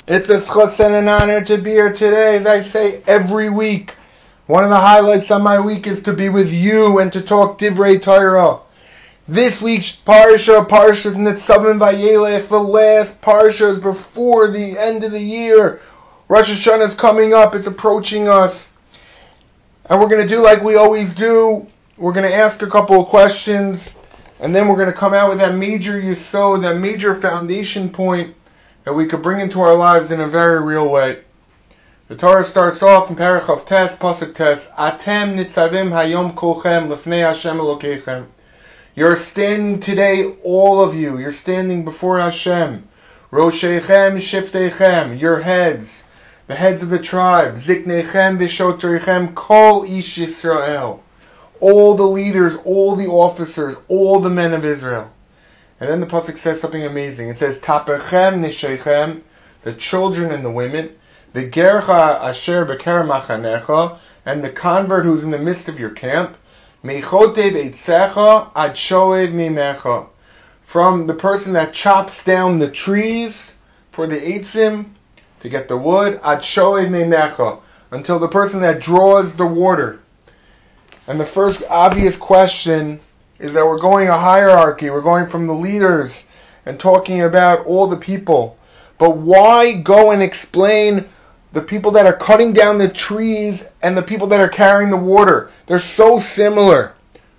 It's a schus and an honor to be here today, as I say every week. One of the highlights on my week is to be with you and to talk Divrei Torah. This week's Parsha Nitzavim Vayelech, the last Parshas before the end of the year. Rosh Hashanah is coming up, it's approaching us. And we're going to do like we always do. We're going to ask a couple of questions, and then we're going to come out with that major yesod, that major foundation point that we could bring into our lives in a very real way. The Torah starts off in Parachav Tes, Pasuk Tes, Atem nitzavim hayom kolchem lefnei Hashem Elokeichem. You're standing today, all of you, you're standing before Hashem. Rosheichem Shiftechem, your heads, the heads of the tribe, Ziknechem Vishoterechem, Kol Ish Yisrael. All the leaders, all the officers, all the men of Israel. And then the pasuk says something amazing. It says, Tapechem Nisheichem, the children and the women, the Gercha Asher Beker Machanecha, and the convert who's in the midst of your camp, Mechotev Eitzecha Ad Shoev Mimecha, from the person that chops down the trees for the Eitzim to get the wood, Ad Shoev Mimecha, until the person that draws the water. And the first obvious question is that we're going a hierarchy. We're going from the leaders and talking about all the people. But why go and explain the people that are cutting down the trees and the people that are carrying the water? They're so similar.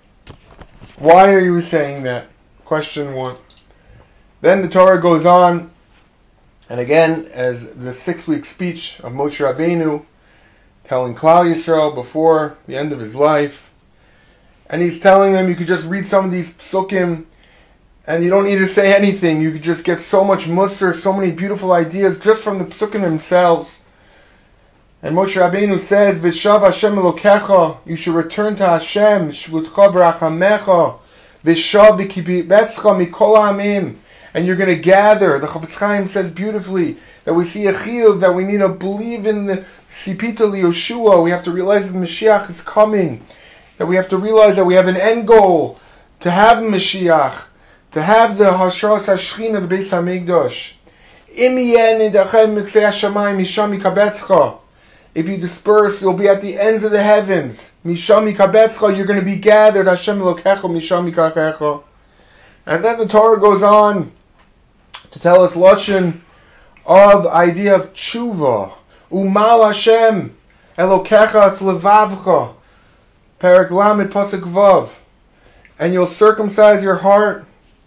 Why are you saying that? Question one. Then the Torah goes on, and again, as the 6-week speech of Moshe Rabbeinu, telling Klal Yisrael before the end of his life. And he's telling them you could just read some of these psukim and you don't need to say anything. You could just get so much musar, so many beautiful ideas just from the psukim themselves. And Moshe Rabbeinu says, V'shav Hashem Elokecha, you should return to Hashem, Shvutcha B'rachamecha, V'shav V'kibetzcha Mikol Ha'amim, and you're going to gather. The Chafetz Chaim says beautifully that we see a chiyuv, that we need to believe in the Sipita L'Yoshua. We have to realize that the Mashiach is coming. That we have to realize that we have an end goal to have Mashiach, to have the Hashras Hashchin of the Beis HaMikdash. If you disperse, you'll be at the ends of the heavens. Misham Mikabetzcha, you're going to be gathered. Hashem Elokecha, Misham Mikachecha. And then the Torah goes on to tell us lashon of idea of tshuva. Umal Hashem Elokecha es levavcha. Perek Lamed Pasuk Vav, and you'll circumcise your heart.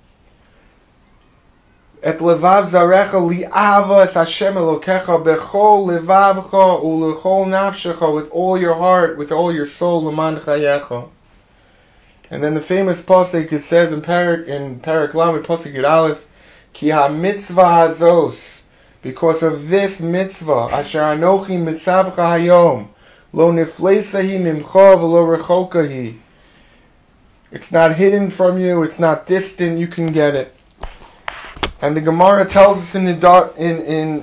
Et levav zarecha li'ava es Hashem Elokecha bechol levavcha ulechol nafshecha, with all your heart, with all your soul, leman chayecha. And then the famous pasuk, it says in Perek Lamed Pasuk Yud Aleph, Ki ha-mitzvah hazos, because of this mitzvah, asher anochi mitzavcha hayom, Lo nifleisahi mimcha v'lo rechokahi. It's not hidden from you. It's not distant. You can get it. And the Gemara tells us in Eruvin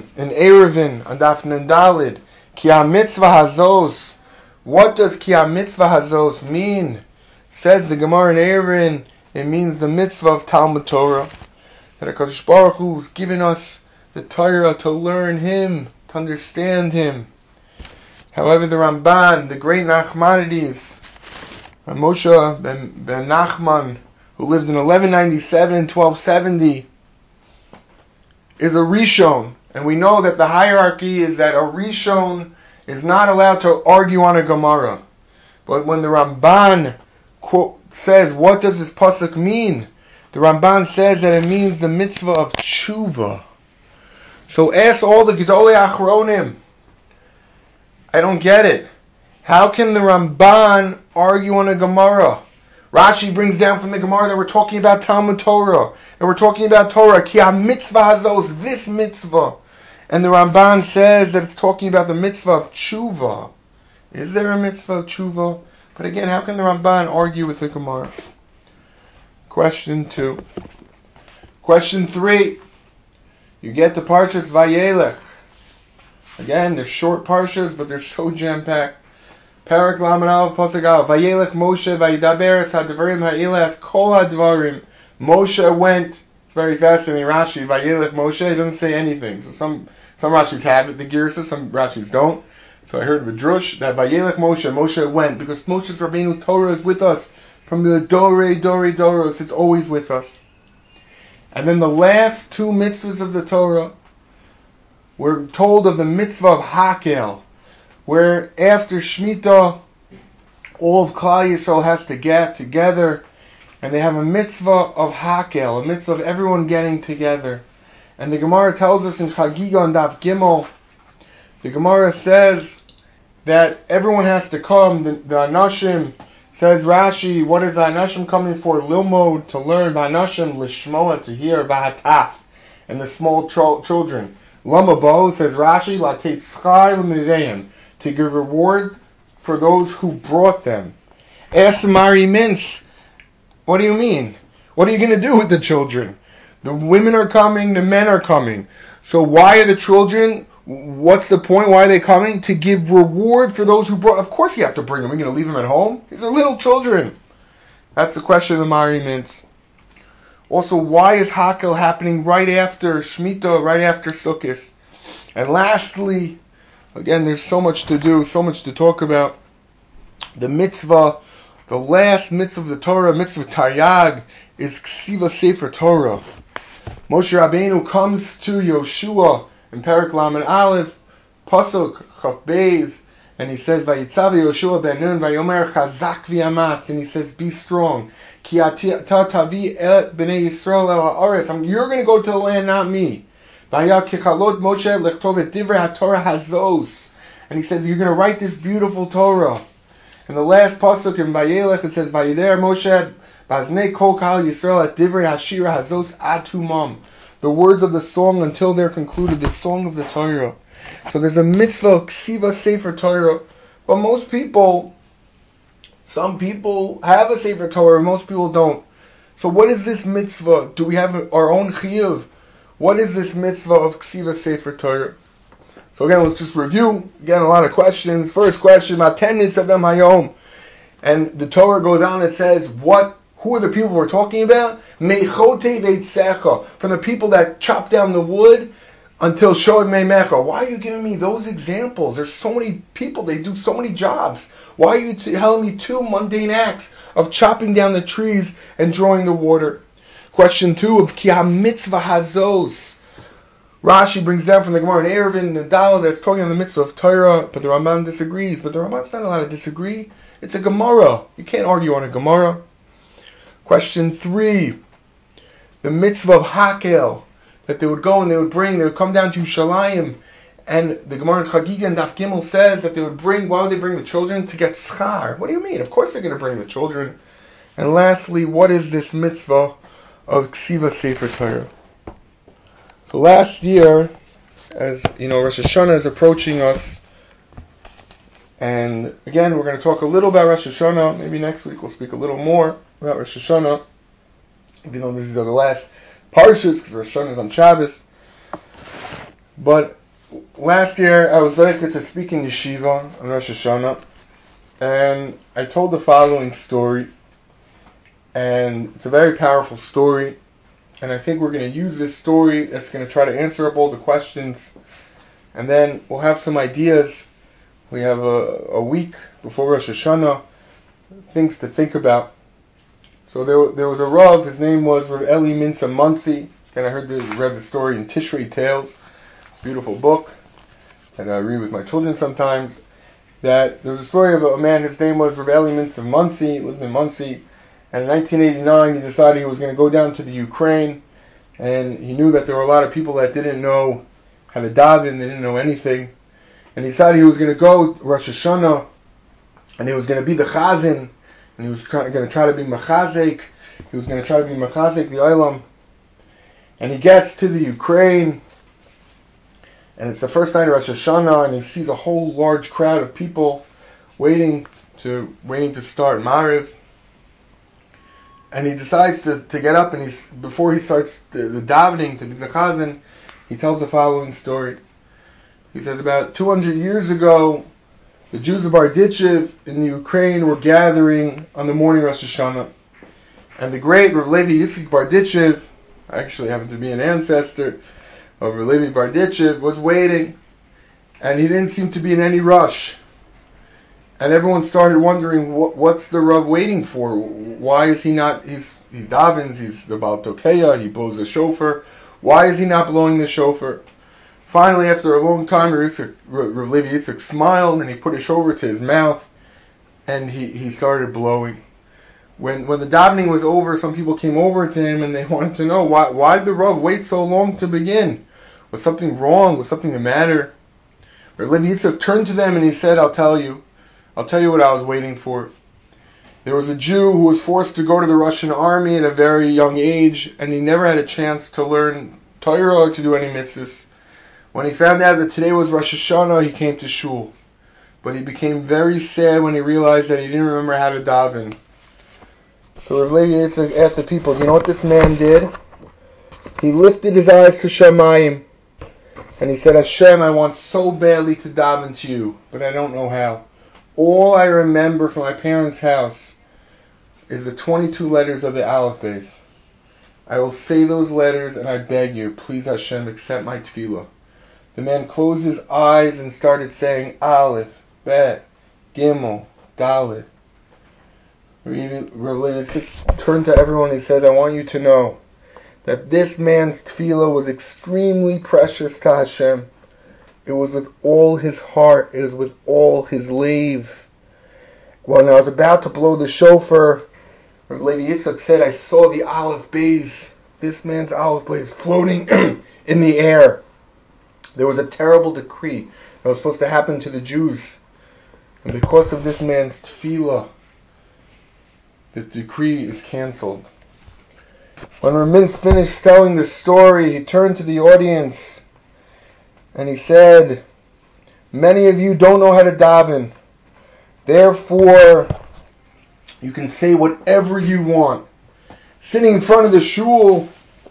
on Daf Nandalid, Ki ha-mitzvah hazos. What does Ki ha-mitzvah hazos mean? Says the Gemara in Eruvin, it means the mitzvah of Talmud Torah. That HaKadosh Baruch Hu has given us the Torah to learn Him, to understand Him. However, the Ramban, the great Nachmanides, Moshe ben Nachman, who lived in 1197 and 1270, is a Rishon. And we know that the hierarchy is that a Rishon is not allowed to argue on a Gemara. But when the Ramban says, what does this pasuk mean? The Ramban says that it means the mitzvah of tshuva. So ask all the Gedolei Achronim. I don't get it. How can the Ramban argue on a Gemara? Rashi brings down from the Gemara that we're talking about Talmud Torah. And we're talking about Torah. Ki ha-mitzvah hazos, this mitzvah. And the Ramban says that it's talking about the mitzvah of tshuva. Is there a mitzvah of tshuva? But again, how can the Ramban argue with the Gemara? Question 2. Question 3. You get the Parshas Vayelech. Again, they're short parshas, but they're so jam-packed. Perek Lamed Aleph Pasuk Aleph. Vayelech Moshe vayidaber es hadvarim ha'ila es kol hadvarim. Moshe went It's very fascinating. Rashi, Vayelech Moshe, it doesn't say anything. So some Rashis have it, the Girsa, some Rashis don't. So I heard V'drush that Vayelech Moshe went, because Moshe's Rabbeinu Torah is with us from the Doros, it's always with us. And then the last two mitzvahs of the Torah, we're told of the mitzvah of Hakel, where after Shemitah, all of Klal Yisrael has to get together, and they have a mitzvah of Hakel, a mitzvah of everyone getting together. And the Gemara tells us in Chagiga and Daf Gimel, the Gemara says that everyone has to come. The Anashim, says Rashi, what is the Anashim coming for? Lilmod, to learn. Anashim, lishmoa, to hear. Vahataf, and the small children. Lamabo, says Rashi, latet schar l'miveim, to give reward for those who brought them. Esmari mince, what do you mean? What are you going to do with the children? The women are coming, the men are coming. So why are the children, what's the point? Why are they coming? To give reward for those who brought. Of course you have to bring them. Are you going to leave them at home? These are little children. That's the question of the Mari mince. Also, why is Hakel happening right after Shemitah, right after Sukkot? And lastly, again, there's so much to do, so much to talk about. The mitzvah, the last mitzvah of the Torah, mitzvah Taryag, is Ksiva Sefer Torah. Moshe Rabbeinu comes to Yoshua in Perek Lamed Aleph, Pasuk Chaf Beis, and he says, Vayitzav Yoshua ben Nun, Vayomer Chazak v'yamatz, and he says, be strong. Ki tavi et b'nei Yisrael el ha'aretz. You're going to go to the land, not me. Vaya kichalot Moshe lechtov et divrei haTorah hazos. And he says, you're going to write this beautiful Torah. And the last pasuk in Vayelech, it says, Vayider Moshe baznei kol kal Yisrael et divrei hashira hazos atumam. The words of the song until they're concluded, the song of the Torah. So there's a mitzvah, Ksiva Sefer Torah. But most people, some people have a Sefer Torah, most people don't. So what is this mitzvah? Do we have our own chiyuv? What is this mitzvah of Ksiva Sefer Torah? So again, let's just review. Again, a lot of questions. First question, about 10 minutes of them hayom. And the Torah goes on and says, who are the people we're talking about? Mechote veitzecha, from the people that chop down the wood until Shoed Meimecha. Why are you giving me those examples? There's so many people, they do so many jobs. Why are you telling me two mundane acts of chopping down the trees and drawing the water? Question 2 of Ki HaMitzvah Hazos. Rashi brings down from the Gemara in Eruvin, the Dala, that's talking on the mitzvah of Torah, but the Ramban disagrees. But the Ramban's not allowed to disagree. It's a Gemara. You can't argue on a Gemara. Question 3, the mitzvah of Hakel, that they would go and they would come down to Shalayim, and the Gemara in Chagiga and Daf Gimel says that they would bring, why would they bring the children? To get schar. What do you mean? Of course they're going to bring the children. And lastly, what is this mitzvah of Ksiva Sefer Torah? So last year, as you know, Rosh Hashanah is approaching us, and again, we're going to talk a little about Rosh Hashanah. Maybe next week we'll speak a little more about Rosh Hashanah, even though these are the last parshas, because Rosh Hashanah is on Shabbos. But last year, I was able to speak in yeshiva on Rosh Hashanah, and I told the following story, and it's a very powerful story, and I think we're going to use this story that's going to try to answer up all the questions, and then we'll have some ideas. We have a week before Rosh Hashanah, things to think about. So there was a Rav, his name was Rav Eli Minsa Muncie, and I read the story in Tishrei Tales, it's a beautiful book, and I read with my children sometimes, that there was a story of a man, his name was Rav Eli Minsa Muncie, lived in Muncie, and in 1989 he decided he was going to go down to the Ukraine, and he knew that there were a lot of people that didn't know how to daven, they didn't know anything, and he decided he was going to go Rosh Hashanah, and he was going to be the chazan, and he was going to try to be machazek. He was going to try to be machazek the Olam. And he gets to the Ukraine, and it's the first night of Rosh Hashanah, and he sees a whole large crowd of people waiting to start Mariv. And he decides to get up, and before he starts the davening to be the chazan, he tells the following story. He says, about 200 years ago, the Jews of Berditchev in the Ukraine were gathering on the morning of Rosh Hashanah. And the great Rav Levi Yitzchak Berditchev, actually happened to be an ancestor of Levi Barditchev, was waiting, and he didn't seem to be in any rush. And everyone started wondering, what's the Rav waiting for? Why is he not? He davens, he's the Baal Tokeya, he blows the shofar. Why is he not blowing the shofar? Finally, after a long time, Rav Levi Yitzchak smiled and he put his shofar to his mouth, and he started blowing. When the davening was over, some people came over to him and they wanted to know why did the Rav wait so long to begin? Was something wrong? Was something the matter? Rav Levi Yitzchak turned to them and he said, I'll tell you what I was waiting for. There was a Jew who was forced to go to the Russian army at a very young age, and he never had a chance to learn Torah or to do any mitzvahs. When he found out that today was Rosh Hashanah, he came to shul. But he became very sad when he realized that he didn't remember how to daven. So Rav Levi Yitzchak asked the people, you know what this man did? He lifted his eyes to Shamayim, and he said, Hashem, I want so badly to daven to you, but I don't know how. All I remember from my parents' house is the 22 letters of the Aleph base. I will say those letters and I beg you, please Hashem, accept my tefillah. The man closed his eyes and started saying Aleph, Bet, Gimel, Dalet. Rav Levi turned to everyone and he said, I want you to know that this man's tefillah was extremely precious to Hashem. It was with all his heart. It was with all his lave. When I was about to blow the shofar, Rav Levi Yitzchak said, I saw the Aleph Beis, this man's Aleph Beis, floating in the air. There was a terrible decree that was supposed to happen to the Jews. And because of this man's tefillah, the decree is cancelled. When Rav finished telling the story, he turned to the audience and he said, many of you don't know how to daven. Therefore, you can say whatever you want. Sitting in front of the shul,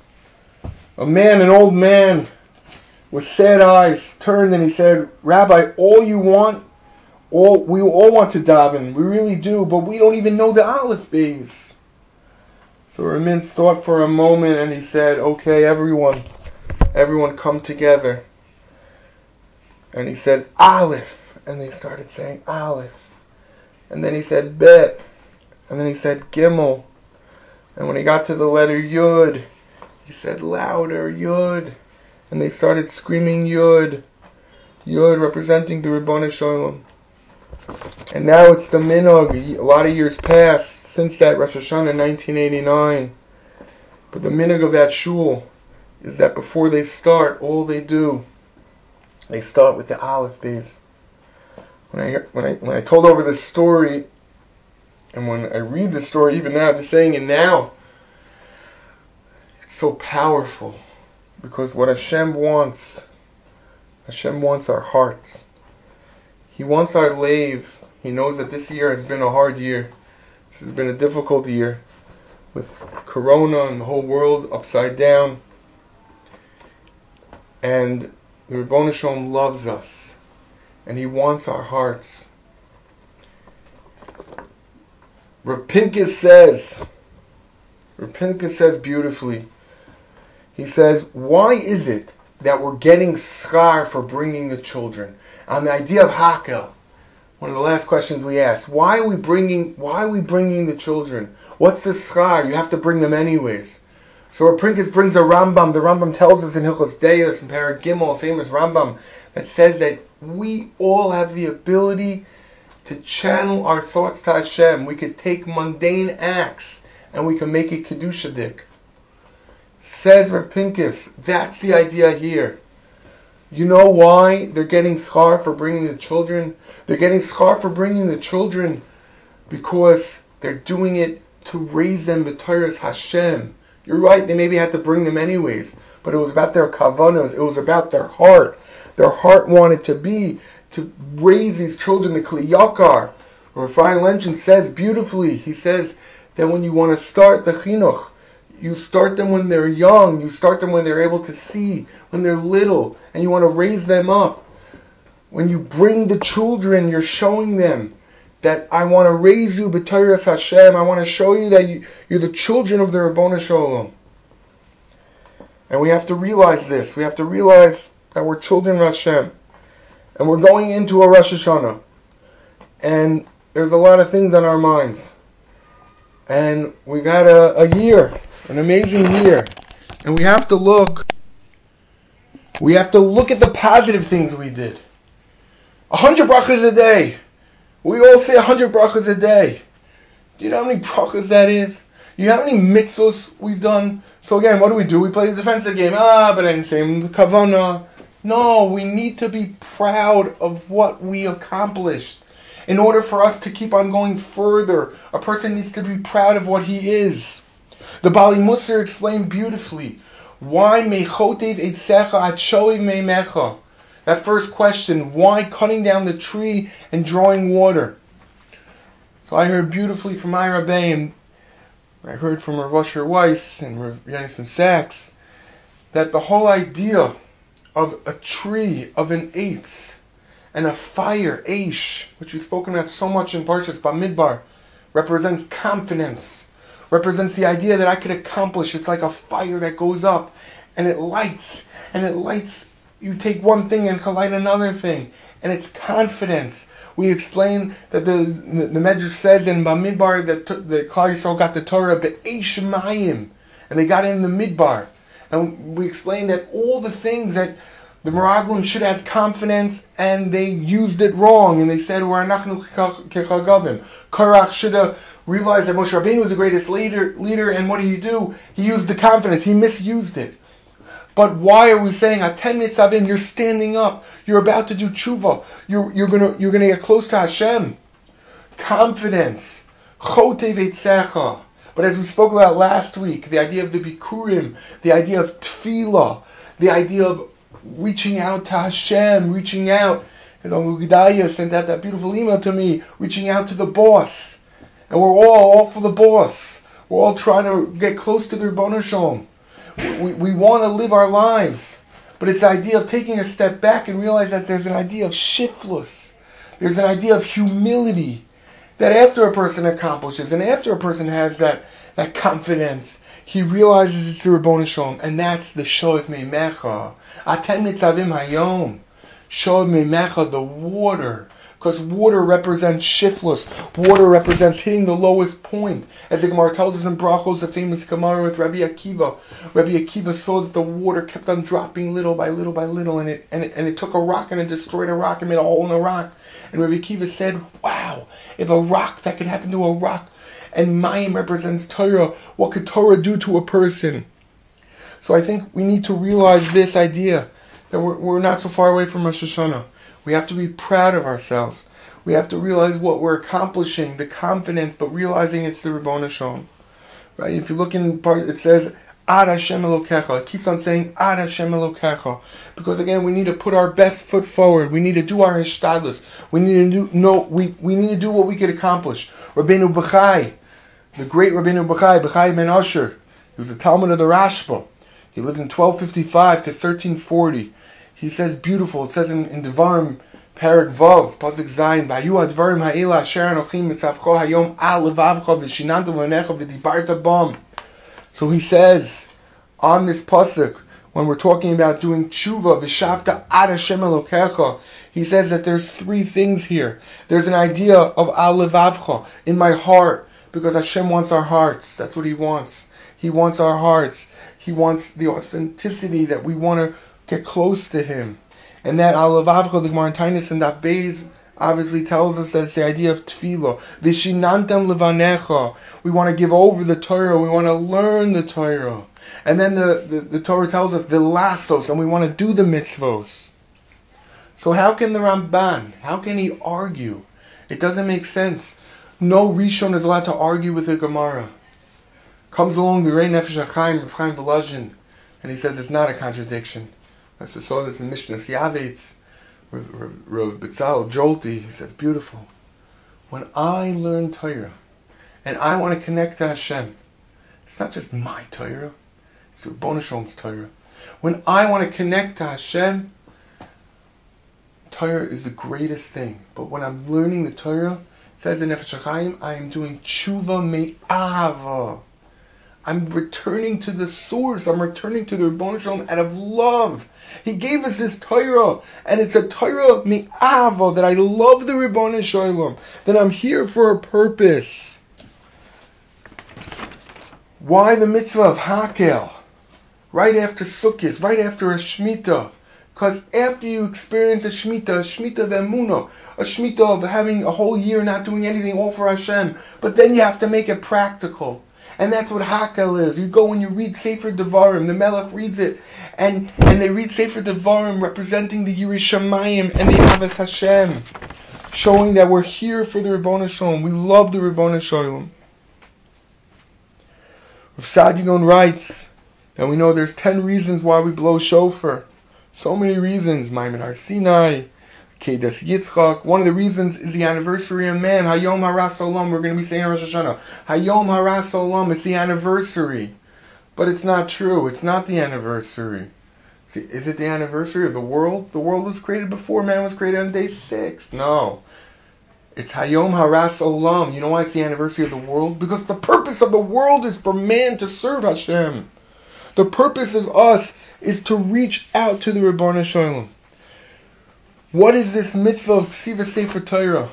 an old man with sad eyes, turned and he said, Rabbi, all you want, we all want to daven. We really do, but we don't even know the Aleph Beis. So Rav thought for a moment and he said, okay, everyone come together. And he said, Aleph. And they started saying Aleph. And then he said, Bet. And then he said, Gimel. And when he got to the letter Yud, he said, louder, Yud. And they started screaming Yud. Yud representing the Ribono Shel Olam. And now it's the minhag. A lot of years passed since that Rosh Hashanah 1989. But the minhag of that shul is that before they start, all they do, they start with the Aleph Beis. When I told over this story, and when I read the story, even now, just saying it now, it's so powerful. Because what Hashem wants our hearts. He wants our lave. He knows that this year has been a hard year. This has been a difficult year. With Corona and the whole world upside down. And the Ribono Shel Olam loves us, and He wants our hearts. Rav Pinkus says beautifully, he says, why is it that we're getting schar for bringing the children? On the idea of Hakel, one of the last questions we asked, why are we bringing the children? What's the schar? You have to bring them anyways. So Rav Pinkus brings a Rambam. The Rambam tells us in Hilchos Deos, in Perek Gimel, a famous Rambam, that says that we all have the ability to channel our thoughts to Hashem. We could take mundane acts and we can make it Kedushadik. Says Rav Pinkus, that's the idea here. You know why they're getting schar for bringing the children? They're getting schar for bringing the children because they're doing it to raise them b'Torahs Hashem. You're right, they maybe had to bring them anyways, but it was about their kavanos, it was about their heart. Their heart wanted to raise these children, the Kli Yakar. Rav Ephraim Lenchen says beautifully, he says that when you want to start the chinuch, you start them when they're young, you start them when they're able to see, when they're little, and you want to raise them up. When you bring the children, you're showing them that I want to raise you b'Torahs Hashem. I want to show you that you're the children of the Ribono Shel Olam. And we have to realize this. We have to realize that we're children of Hashem. And we're going into a Rosh Hashanah. And there's a lot of things on our minds. And we got a year, an amazing year. And we have to look at the positive things we did. 100 brachas a day. We all say 100 brachas a day. Do you know how many brachas that is? You know how many mitzvahs we've done? So again, what do? We play the defensive game. But I didn't say kavana. No, we need to be proud of what we accomplished. In order for us to keep on going further, a person needs to be proud of what he is. The Bali Musar explained beautifully, why mechotev eitzecha atshoiv meimecha? That first question, why cutting down the tree and drawing water? So I heard beautifully from my Rabbeim, I heard from Rav Asher Weiss and Rav Yonason Sachs, that the whole idea of a tree, of an eitz, and a fire, Eish, which we've spoken about so much in Parshas Bamidbar, represents confidence, represents the idea that I could accomplish. It's like a fire that goes up, and it lights, you take one thing and can light another thing, and it's confidence. We explain that the Medrash says in Bamidbar that the Klal Yisrael got the Torah be'eish mayim, and they got it in the Midbar. And we explained that all the things that the Meraglim should have confidence, and they used it wrong, and they said, "We're not going to kechagavim." Korach should have realized that Moshe Rabbeinu was the greatest leader, and what did he do? He used the confidence. He misused it. But why are we saying Atem Nitzavim? You're standing up. You're about to do tshuva. You're gonna get close to Hashem. Confidence. Chotev eitzecha. But as we spoke about last week, the idea of the bikurim, the idea of tefillah, the idea of reaching out to Hashem, reaching out. As Uncle Gedaliah sent out that beautiful email to me, reaching out to the boss. And we're all for the boss. We're all trying to get close to the Rebbeinu Shalom. We want to live our lives. But it's the idea of taking a step back and realize that there's an idea of shiftless. There's an idea of humility. That after a person accomplishes, and after a person has that confidence, he realizes it's the Rebbeinu Shalom, and that's the Shoev Meimecha. Atem Nitzavim Hayom. Shoev Meimecha, the water. Because water represents shiftless. Water represents hitting the lowest point. As the Gemara tells us in Brachos, the famous Gemara with Rabbi Akiva. Rabbi Akiva saw that the water kept on dropping little by little by little, and it took a rock and it destroyed a rock and made a hole in the rock. And Rabbi Akiva said, wow, if that could happen to a rock, and Mayim represents Torah, what could Torah do to a person? So I think we need to realize this idea, that we're not so far away from Rosh Hashanah. We have to be proud of ourselves. We have to realize what we're accomplishing, the confidence, but realizing it's the Rebbeinu Shalom. Right? If you look in part, it says, Ad Hashem Elokecha. It keeps on saying, Ad Hashem Elokecha. Because again, we need to put our best foot forward. We need to do our hishtadlus. We need to do what we could accomplish. Rabbeinu Bechai, the great Rabbeinu Bechai ben Asher, he was a Talmud of the Rashba. He lived in 1255 to 1340. He says beautiful. It says in Devarim, Perek Vav, Pasuk Zayin, Vayu Advarim Ha'ila Asher Anochim Mitzavcho Hayom Al Levavcho V'Shinanto V'Necha V'Dibarta Bam. So he says on this pasuk, when we're talking about doing tshuva, V'Shavta Ad Hashem Elokecha, he says that there's three things here. There's an idea of Al Levavcho, in my heart, because Hashem wants our hearts. That's what He wants. He wants our hearts. He wants the authenticity that we want to get close to Him. And that Al Levavcho, the Gemara in Taanis and that Beis obviously tells us that it's the idea of tefillah. V'shinantam levanecha. We want to give over the Torah. We want to learn the Torah. And then the Torah tells us the lassos, and we want to do the mitzvos. So how can the Ramban, how can he argue? It doesn't make sense. No Rishon is allowed to argue with the Gemara. Comes along the Rei Nefesh HaChaim, Rav Chaim Volozhin, and he says it's not a contradiction. I saw this in Mishnah Yavetz, Rav Betzalel Jolti. He says, beautiful. When I learn Torah, and I want to connect to Hashem, it's not just my Torah, it's the Rebbeinu Shalom's Torah. When I want to connect to Hashem, Torah is the greatest thing. But when I'm learning the Torah, it says in Nefesh HaChaim, I am doing tshuva me'ahava. I'm returning to the source. I'm returning to the Rebbeinu Shalom out of love. He gave us this Torah, and it's a Torah mi'ava, that I love the Rebbeinu Shalom, that I'm here for a purpose. Why the mitzvah of Hakel? Right after Sukkot, right after a Shemitah. Because after you experience a Shemitah of Emunah, a Shemitah of having a whole year not doing anything, all for Hashem, but then you have to make it practical. And that's what Hakel is. You go and you read Sefer Devarim, the Melech reads it, and they read Sefer Devarim representing the Yirei Shamayim and the Ahavas Hashem, showing that we're here for the Rebbeinu Shalom. We love the Rebbeinu Shalom. Rav Saadia Gaon writes that we know there's 10 reasons why we blow shofar. So many reasons. Maimon Har Sinai, Kedas Yitzchak. One of the reasons is the anniversary of man. Hayom Haras Olam. We're going to be saying Rosh Hashanah. Hayom Haras Olam. It's the anniversary. But it's not true. It's not the anniversary. See, is it the anniversary of the world? The world was created before man was created on day 6. No. It's Hayom Haras Olam. You know why it's the anniversary of the world? Because the purpose of the world is for man to serve Hashem. The purpose of us is to reach out to the Rebbeinu Shalom. What is this mitzvah of Ksiva Sefer Torah?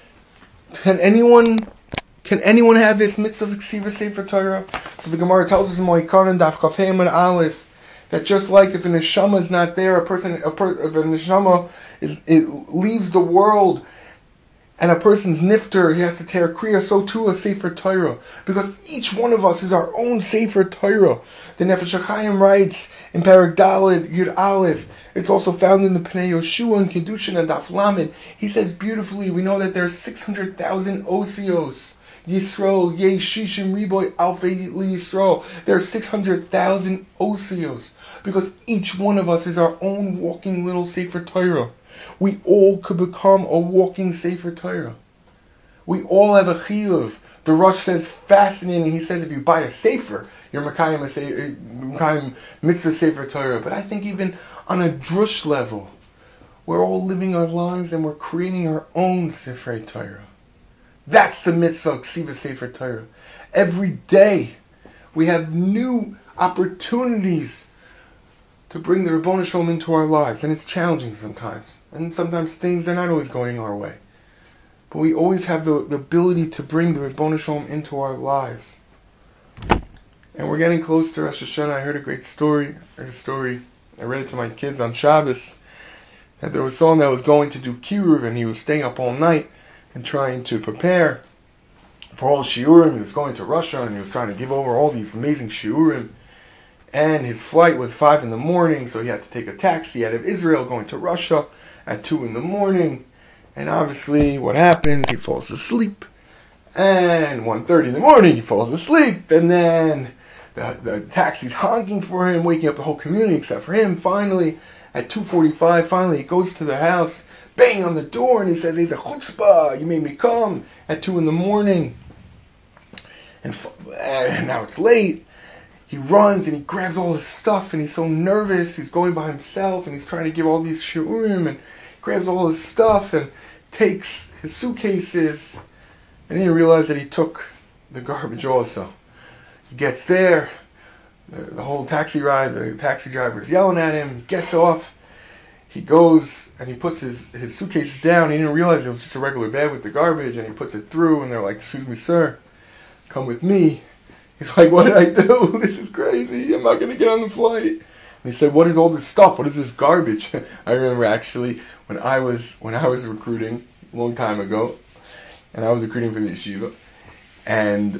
Can anyone have this mitzvah of Ksiva Sefer Torah? So the Gemara tells us in Moikanan Daf Kaf Hey Amud Aleph that just like if a neshama is not there, if a neshama leaves the world, and a person's nifter, he has to tear kriya, so too a Sefer Torah. Because each one of us is our own Sefer Torah. The Nefesh HaChaim writes in Perek Daled Yud Aleph, it's also found in the Pnei Yoshua and Kedushin and Daf Lamed. He says beautifully, we know that there are 600,000 osios. Yisro, Yeh Shishim Riboy Alfei Li Yisro. There are 600,000 osios. Because each one of us is our own walking little Sefer Torah. We all could become a walking Sefer Torah. We all have a chiyuv. The Rosh says, fascinating, he says if you buy a Sefer, you're Mekayim Mitzvah Sefer Torah. But I think even on a drush level, we're all living our lives and we're creating our own Sefer Torah. That's the mitzvah of Ksiva Sefer Torah. Every day we have new opportunities to bring the Rebbeinu Shalom into our lives. And it's challenging sometimes. And sometimes things are not always going our way. But we always have the ability to bring the Rebbeinu Shalom into our lives. And we're getting close to Rosh Hashanah. I heard a great story. I read it to my kids on Shabbos. That there was someone that was going to do Kiruv and he was staying up all night and trying to prepare for all Shiurim. He was going to Russia and he was trying to give over all these amazing Shiurim. And his flight was 5 in the morning, so he had to take a taxi out of Israel going to Russia at 2 in the morning. And obviously, what happens? He falls asleep. And 1:30 in the morning, he falls asleep. And then the taxi's honking for him, waking up the whole community except for him. Finally, at 2:45, he goes to the house, bang on the door, and he says, "He's a chutzpah, you made me come at 2 in the morning. And now it's late. He runs and he grabs all his stuff and he's so nervous. He's going by himself and he's trying to give all these shiurim and grabs all his stuff and takes his suitcases. And then he realizes that he took the garbage also. He gets there. The whole taxi ride, the taxi driver is yelling at him. He gets off. He goes and he puts his suitcases down. He didn't realize it was just a regular bag with the garbage, and he puts it through and they're like, "Excuse me, sir, come with me." He's like, "What did I do? This is crazy. I'm not going to get on the flight." And he said, "What is all this stuff? What is this garbage?" I remember actually when I was recruiting a long time ago, and I was recruiting for the yeshiva, and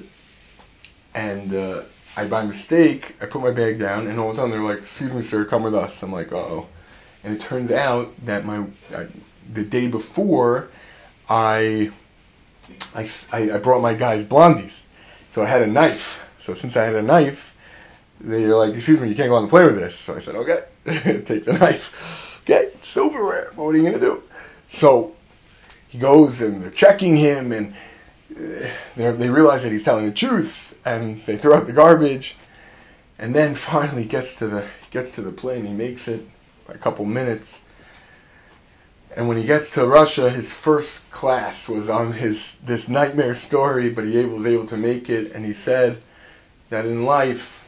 I by mistake I put my bag down, and all of a sudden they're like, "Excuse me, sir, come with us." I'm like, "Uh-oh." And it turns out that the day before I brought my guys blondies, so I had a knife. So since I had a knife, they're like, "Excuse me, you can't go on the plane with this." So I said, "Okay," take the knife. Okay, silverware. What are you gonna do? So he goes and they're checking him, and they realize that he's telling the truth, and they throw out the garbage, and then finally gets to the plane. He makes it by a couple minutes, and when he gets to Russia, his first class was on this nightmare story, but he was able to make it, and he said that in life,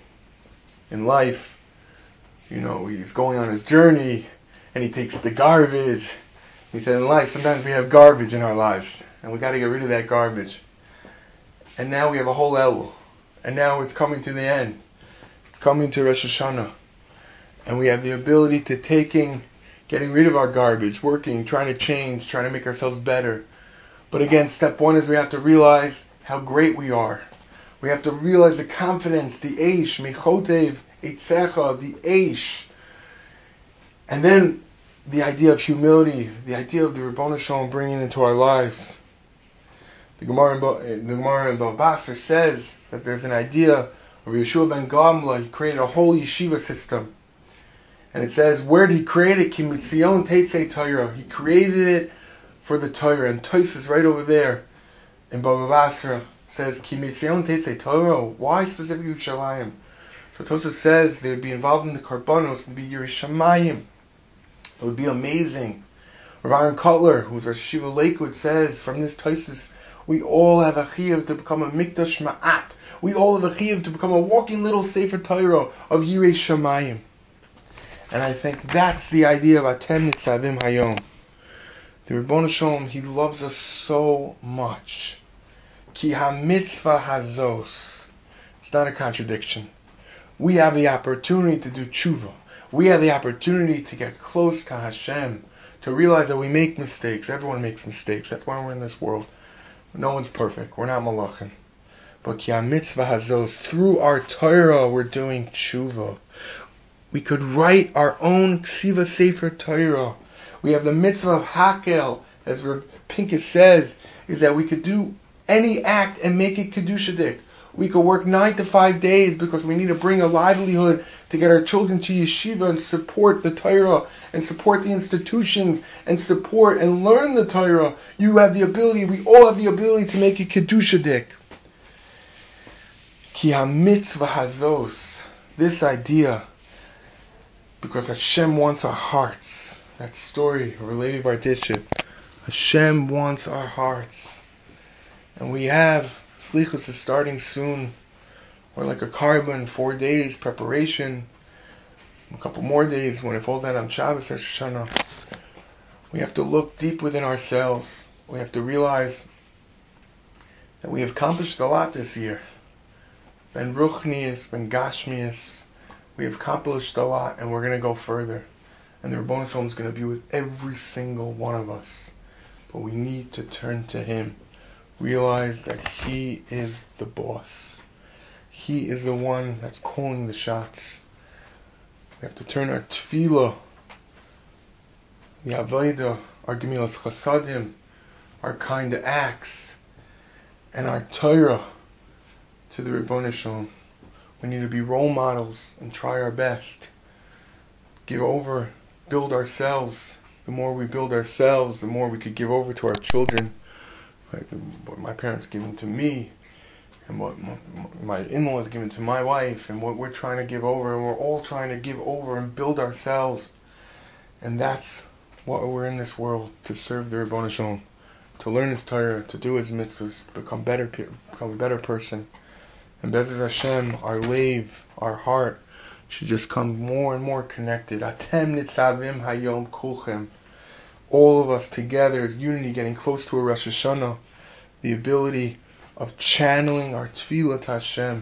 he's going on his journey and he takes the garbage. He said in life, sometimes we have garbage in our lives and we got to get rid of that garbage. And now we have a whole Elul. And now it's coming to the end. It's coming to Rosh Hashanah. And we have the ability to getting rid of our garbage, working, trying to change, trying to make ourselves better. But again, step one is we have to realize how great we are. We have to realize the confidence, the eish, michotev, eitzecha, the eish. And then the idea of humility, the idea of the Ribbono Shel Olam bringing into our lives. The Gemara in Bava Basra says that there's an idea of Yeshua ben Gamla. He created a whole yeshiva system. And it says, where did he create it? Ki mitzion teitzei Torah. He created it for the Torah. And Tos is right over there in Bava Basra says, Ki mitzion teitzei Torah. Why specifically Yerushalayim? So Tos says they would be involved in the Karbanos and be Yerushalayim. It would be amazing. Rav Aaron Kotler, who's Rosh Yeshiva Lakewood, says from this Tos, we all have a chiyuv to become a mikdash ma'at. We all have a chiyuv to become a walking little Sefer Torah of Yirei Shamayim. And I think that's the idea of Atem Nitzavim Hayom. The Ribbono Shel Olam, He loves us so much. Ki ha-mitzvah hazos. It's not a contradiction. We have the opportunity to do tshuva. We have the opportunity to get close to Hashem, to realize that we make mistakes. Everyone makes mistakes. That's why we're in this world. No one's perfect. We're not malachim. But ki ha-mitzvah hazos, through our Torah, we're doing tshuva. We could write our own Ksiva Sefer Torah. We have the mitzvah of Hakel, as Rav Pincus says, is that we could do any act and make it Kedushadik. We could work 9 to 5 days because we need to bring a livelihood to get our children to yeshiva and support the Torah and support the institutions and support and learn the Torah. You have the ability, we all have the ability to make it Kedushadik. Ki ha-mitzvah hazos. This idea, because Hashem wants our hearts. That story of Levi Barditchev. Hashem wants our hearts. And we have, Slichus is starting soon. We're like a carbon, 4 days preparation. A couple more days when it falls out on Shabbos, Rosh Hashanah. We have to look deep within ourselves. We have to realize that we have accomplished a lot this year. Ben Ruchnius, Ben Gashmius. We have accomplished a lot and we're going to go further. And the Ribbono Shel Olam is going to be with every single one of us. But we need to turn to Him. Realize that He is the boss. He is the one that's calling the shots. We have to turn our tefillah, the avodah, our gemilas chasadim, our kind acts, and our Torah to the Ribbono Shel Olam. We need to be role models and try our best. Give over, build ourselves. The more we build ourselves, the more we could give over to our children. Like what my parents given to me, and what my in-laws given to my wife, and what we're trying to give over, and we're all trying to give over and build ourselves. And that's what we're in this world, to serve the Ribbono Shel Olam, to learn His Torah, to do His mitzvahs, to become a better person. And Be'ezus Hashem, our lave, our heart, should just come more and more connected. Atem nitzavim hayom kulchem. All of us together as unity, getting close to a Rosh Hashanah. The ability of channeling our tefillah to Hashem.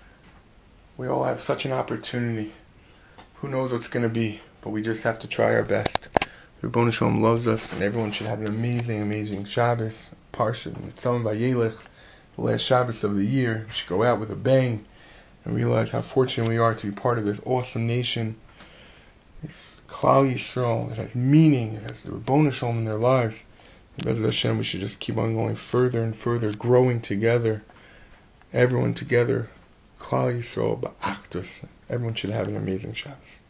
We all have such an opportunity. Who knows what's going to be, but we just have to try our best. The Ribbono Shel Olam loves us, and everyone should have an amazing, amazing Shabbos. Parsha Nitzavim Vayelech. The last Shabbos of the year. We should go out with a bang and realize how fortunate we are to be part of this awesome nation, this Klal Yisrael. It has meaning, it has the Ribbono Shel Olam in their lives. And Be'ezus Hashem, we should just keep on going further and further, growing together, everyone together, Klal Yisrael, Ba'achdus. Everyone should have an amazing Shabbos.